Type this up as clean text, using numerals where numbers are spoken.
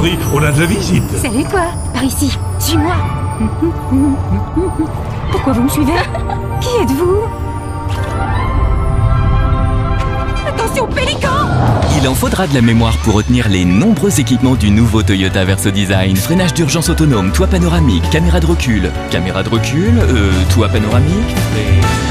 priori, on a de la visite. Salut toi, par ici, suis-moi. Pourquoi vous me suivez? Qui êtes-vous? Attention, pélican! Il en faudra de la mémoire pour retenir les nombreux équipements du nouveau Toyota Verso Design. Freinage d'urgence autonome, toit panoramique, caméra de recul, toit panoramique,